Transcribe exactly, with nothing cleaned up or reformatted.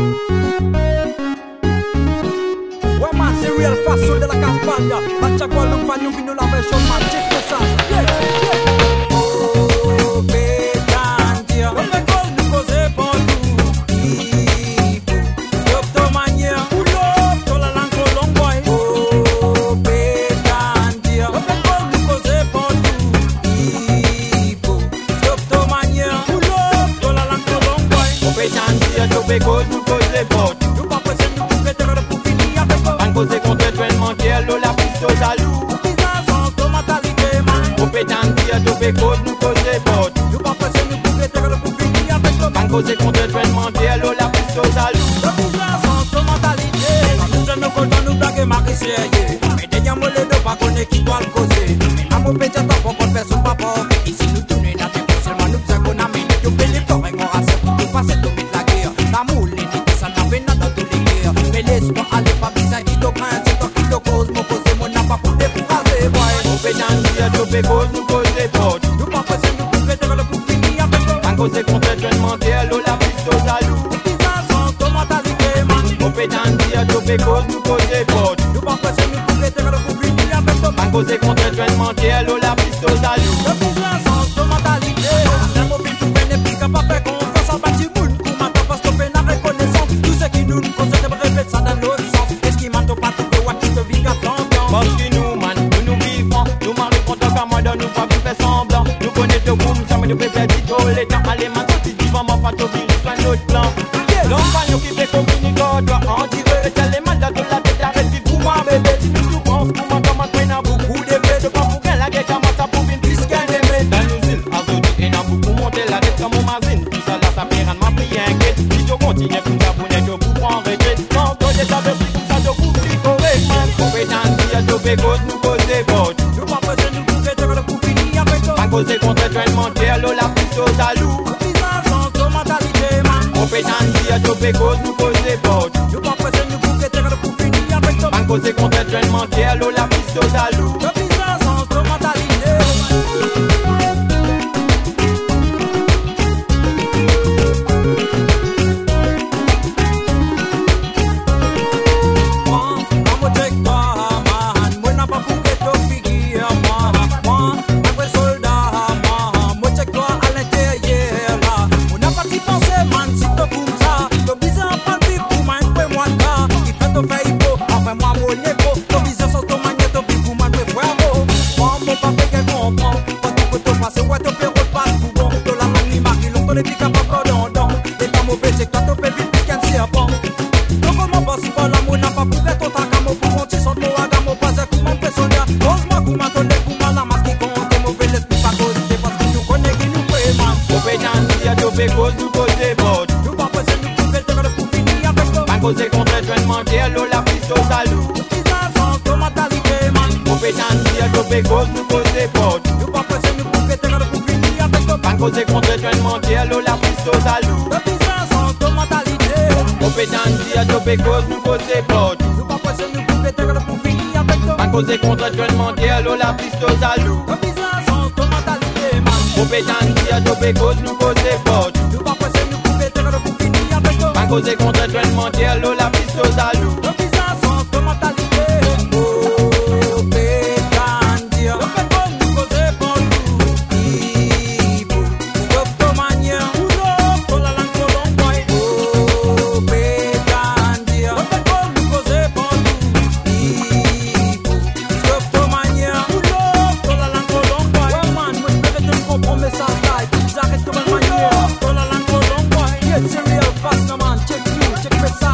Ouais man, c'est real façon de la casse-banda. La chagua l'homme va nous vino la version man. Check this out. Yeah, yeah. Oh, Pétandia. On me colle nous causer pour nous. Ibo. Stop ton manière. Pull up, dans la langue long boy. Oh, Pétandia. On me colle nous causer pour nous. Ibo. Stop ton manière. Pull up, dans la langue long boy. Oh, Pétandia, tu peux cause nous causer pour nous. Nous pas passer nous pour que t'es là pour finir avec eux. Man cause contre traitement kiel ou la piste aux alous. Bizarre sans ton mentalité man. Oh, Pétandia, tu peux cause nous causer pour nous. Nous pas passer nous pour que t'es là pour finir avec eux. Man cause contre traitement kiel ou la piste aux alous. Le bizarre sans ton mentalité. Nous sommes nos contents, nous blagues marqués sérieux. Mais derrière moi les deux pas qu'on est qui doit le causer. Mais à mon pédia t'as pas qu'on fait son papa. Ici nous tournons la tête seulement nous faisons qu'on amène. Nous payons les torts et on rase pour nous passer de mettre la guerre. La moule et dit ça n'a pas dans tous les guerres. Mais laisse-moi aller pas bizarre qui te craint. C'est toi qui te cause. Mon cause mon n'a pas pour décourager. Oh, Pétandia, tu peux cause nous causer pour nous. Nous pas passer nous pour que t'es là pour finir avec eux. Man cause contre traitement kiel ou la piste aux alous. Bizarre sans ton mentalité man. Oh, Pétandia, tu peux cause nous causer pour nous. Nous pas passer nous pour que t'es là pour finir avec eux. Man cause contre traitement kiel ou la piste aux alous. Le bizarre sans ton mentalité. Un mobile tout peine et puis qu'à pas faire confiance en bâti moun. Kou m'attend parce qu'on fait la reconnaissance. Tout ce qui nous nous conseille de répéter ça dans l'autre sens. Est-ce qu'il m'entend pas tout le qui te vit qu'à t'entendre. Parce que nous, man, nous nous vivons. Nous marrons contre qu'à moi dans nous pas faire semblant. Nous connaissons le boom, ça me nous fait faire du tout. Les temps, allez, man, si tu vas m'en faire tout virus, soit notre plan. L'enfant qui fait communiquer, on dirait que les man dans la tête arrête vite pour moi, bébé. Si nous pensons qu'on m'entend, man, qu'on a beaucoup d'effets. De pas pour qu'elle la gueule, comment ça pour une plus qu'un aimé. Dans nos îles, azote, et n'a beaucoup monté la tête comme mon mazine. Tout ça là, ça fait rien de ma prière inquiète. Si tu continues comme ça, pour n'être pour prendre regret. Quand on est avec lui, comme ça, je vous dis correct, man. Compétence, tu fais cause, nous causer vote. Nous pas passer nous pour que t'es là pour finir avec eux. Man causer contre traitement kiel ou la piste aux alous. Bizarre sans ton mentalité man. Compétence, tu fais cause, nous causer vote. Nous pas passer nous pour que t'es là pour finir avec eux. Man causer contre traitement kiel ou la piste aux alous. Le bizarre sans ton mentalité. Cause nous causer vote. Nous pas passer nous pour que t'es là pour finir avec eux. Man causer contre traitement kiel ou la piste aux alous. Bizarre sans ton mentalité man. Compétence, tu fais cause nous causer vote. Nous pas passer nous pour que t'es là pour finir avec eux. Man causer contre traitement kiel ou la piste aux alous. Le bizarre sans ton mentalité. Compétence, tu fais cause nous causer vote. Nous pas passer nous pour que t'es là pour finir avec eux. Man causer contre traitement kiel ou la piste aux alous. Le bizarre sans ton mentalité man. Compétence, tu fais cause nous causer vote. Nous pas passer nous pour que t'es là pour finir avec eux. Man causer contre traitement kiel ou la piste aux alous. Le bizarre sans ton mentalité. Oh, Pétandia. Le fait bon nous causer pour nous. Ibo. Stop ton manière. Pull up, dans la langue long boy. Oh, Pétandia. Le fait bon nous causer pour nous. Ibo. Stop ton manière. Pull up, dans la langue long boy. Ouais man, moi je vais te comprendre ça là. Ils arrêtent de manière. Dans la langue long boy. Yes, c'est real fast, no man. Check you, check me ça.